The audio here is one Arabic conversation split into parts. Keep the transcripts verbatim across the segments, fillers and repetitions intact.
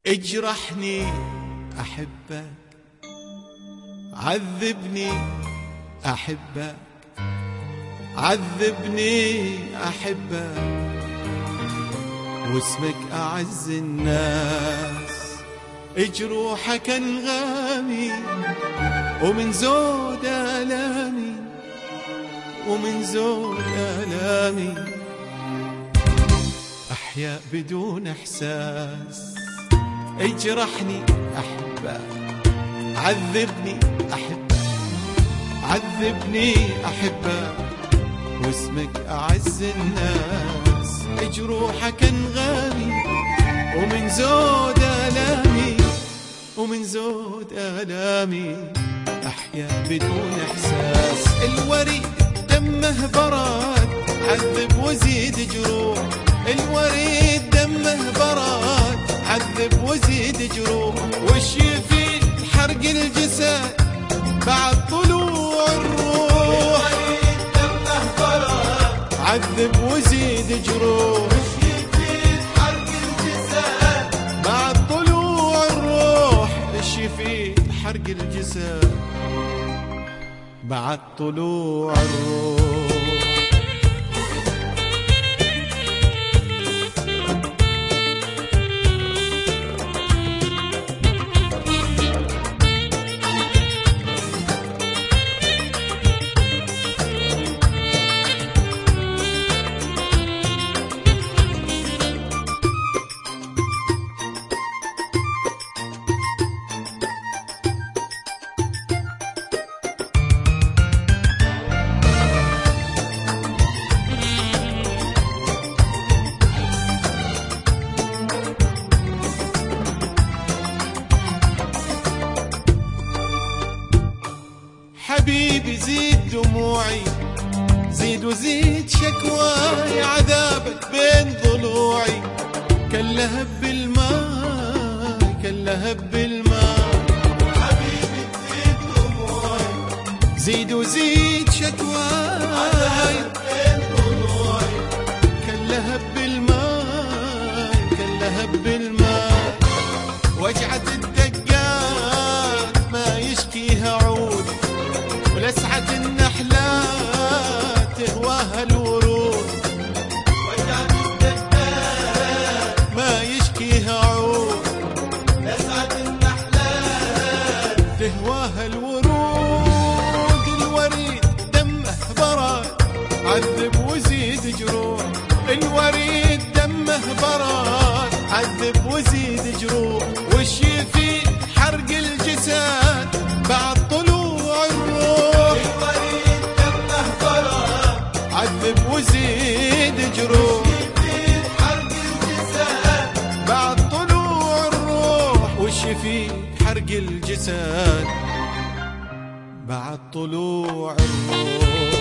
اجرحني أحبك، عذبني أحبك، عذبني أحبك، واسمك أعز الناس. اجروحك انغامي ومن زود آلامي، ومن زود آلامي أحيا بدون إحساس. اجرحني أحبك، عذبني أحبك، عذبني أحبك، واسمك أعز الناس. اجروحك انغامي ومن زود آلامي، ومن زود آلامي أحيا بدون إحساس. الوريد دمه براد، عذب وزيد جروح. الوريد دمه براد، عذب وزيد جروح. وش يفيد حرق الجسد بعد طلوع الروح؟ الوريد دمه براد، عذب وزيد جروح. وش يفيد حرق الجسد بعد طلوع الروح؟ وش يفيد حرق الجسد بعد طلوع الروح؟ حبيبي زيد دموعي، زيد وزيد شكواي. عذابك بين ضلوعي كاللهب بالماء، كاللهب بالماء. حبيبي زيد دموعي، زيد وزيد شكواي. عذابك بين ضلوعي كاللهب بالماء، كاللهب بالماء. وجعة الدقات ما يشكيها عود، ولسعة النحلات تهواها الورود. وجعة الدقات ما يشكيها عود، لسعة النحلات تهواها الورود. الوريد دمه براد، عذب وزيد جروح. الوريد دمه براد، عذب وزيد جروح. وش يفيد حرق الجسد بعد طلوع الروح؟ الوريد دمه براد، عذب وزيد جروح. وش يفيد حرق الجسد بعد طلوع الروح؟ وش يفيد حرق الجسد بعد طلوع الروح؟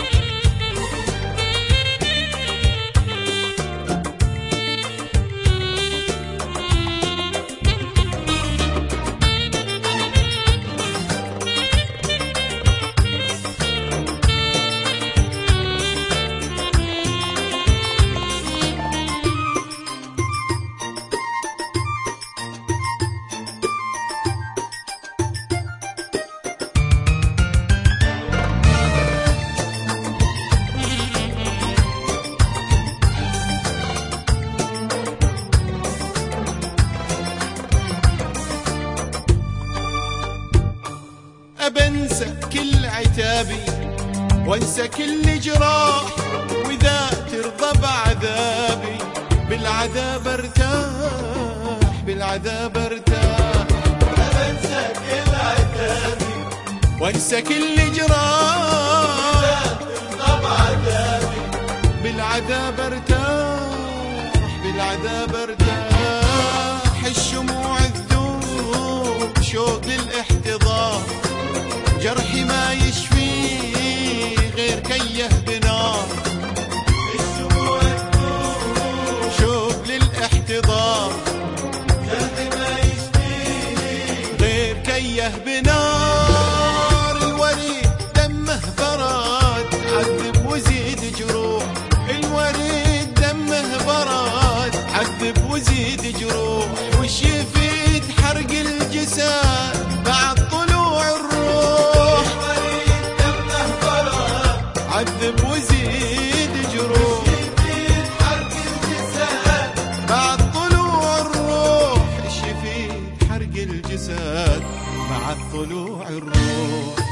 أبنسى كل عتابي وانسى كل جراح، واذا ترضى بعذابي بالعذاب ارتاح، بالعذاب ارتاح. أبنسى كل عتابي وانسى كل جراح، واذا ترضى بعذابي بالعذاب ارتاح، بالعذاب ارتاح. الشموع الذوب شوق للاحتضار، جرحي ما يشفيه غير كيه بنار. الشموع الذوب شوق للاحتضار، جرحي ما يشفيه غير كيه بنار. الوريد دمه براد، عذب وزيد جروح. الوريد دمه براد، عذب وزيد جروح. وش يفيد عذب وزيد جروح، يفيد حرق الجسد بعد طلوع الروح، ايش يفيد حرق الجسد بعد طلوع الروح.